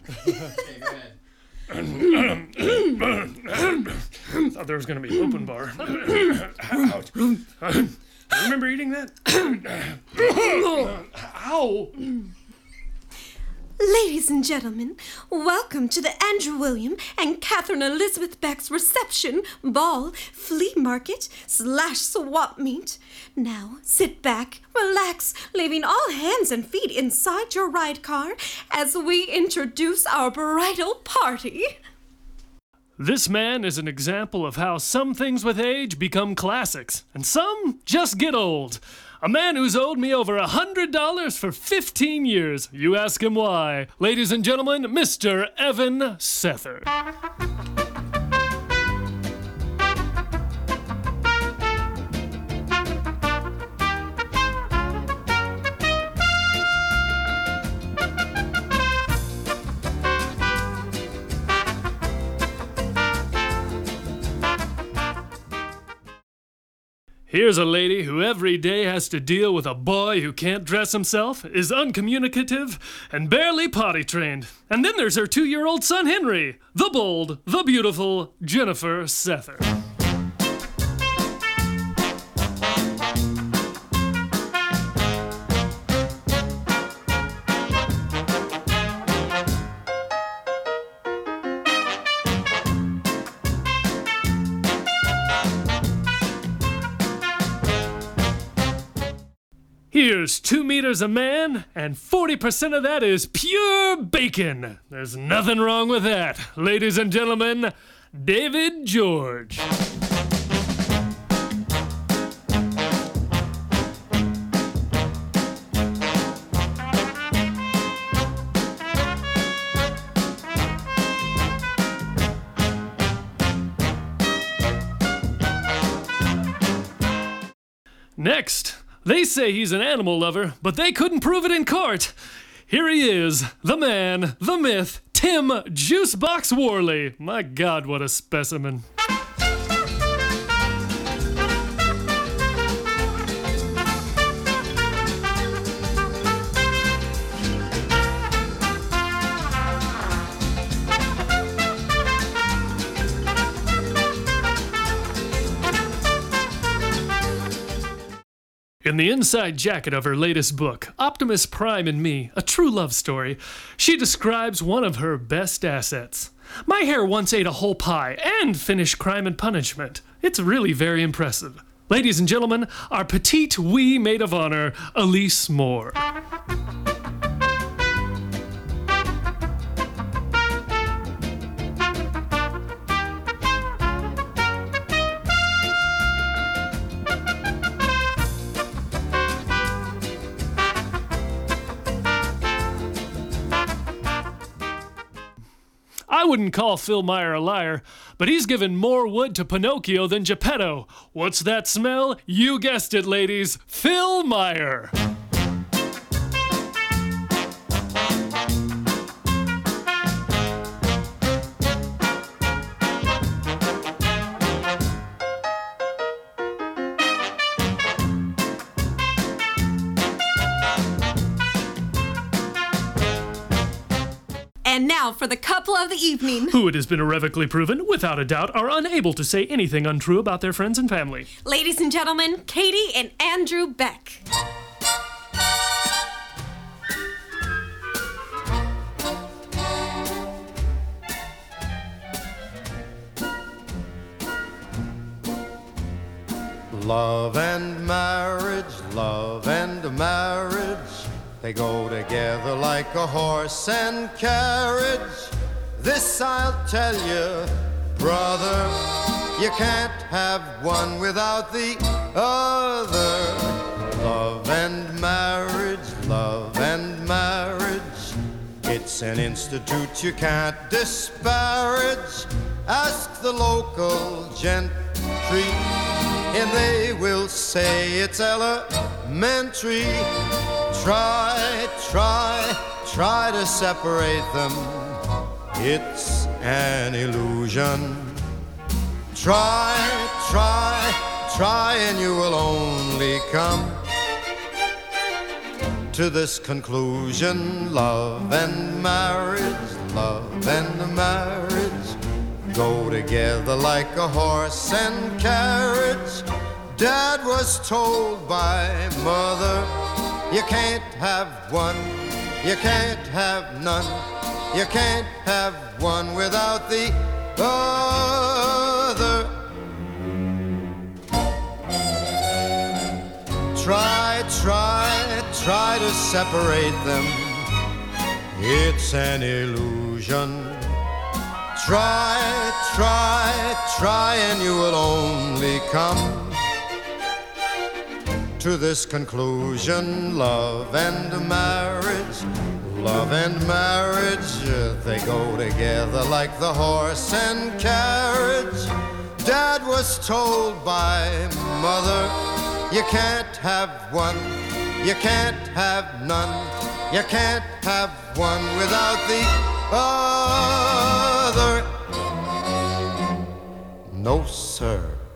Okay, go ahead. Thought there was going to be open bar. Ouch. I remember eating that. Ow. Ladies and gentlemen, welcome to the Andrew William and Catherine Elizabeth Beck's reception, ball, flea market / swap meet. Now, sit back, relax, leaving all hands and feet inside your ride car as we introduce our bridal party. This man is an example of how some things with age become classics, and some just get old. A man who's owed me over $100 for 15 years. You ask him why. Ladies and gentlemen, Mr. Evan Sether. Here's a lady who every day has to deal with a boy who can't dress himself, is uncommunicative, and barely potty trained. And then there's her 2-year-old son Henry, the bold, the beautiful Jennifer Sether. Here's 2 meters a man, and 40% of that is pure bacon. There's nothing wrong with that. Ladies and gentlemen, David George. Next. They say he's an animal lover, but they couldn't prove it in court. Here he is, the man, the myth, Tim Juicebox Worley. My God, what a specimen. In the inside jacket of her latest book, Optimus Prime and Me, A True Love Story, she describes one of her best assets. My hair once ate a whole pie and finished Crime and Punishment. It's really very impressive. Ladies and gentlemen, our petite wee maid of honor, Elise Moore. I wouldn't call Phil Meyer a liar, but he's given more wood to Pinocchio than Geppetto. What's that smell? You guessed it, ladies. Phil Meyer. And now for the couple of the evening. Who, it has been irrevocably proven, without a doubt, are unable to say anything untrue about their friends and family. Ladies and gentlemen, Katie and Andrew Beck. Love and marriage, they go together like a horse and carriage. This I'll tell you, brother, you can't have one without the other. Love and marriage, it's an institute you can't disparage. Ask the local gentry, and they will say it's elementary. Try to separate them. It's an illusion. Try, and you will only come to this conclusion. Love and marriage go together like a horse and carriage. Dad was told by Mother, you can't have one, you can't have none, you can't have one without the other. Try to separate them. It's an illusion. Try, and you will only come to this conclusion. Love and marriage, they go together like the horse and carriage. Dad was told by Mother, you can't have one, you can't have none, you can't have one without the other. No, sir.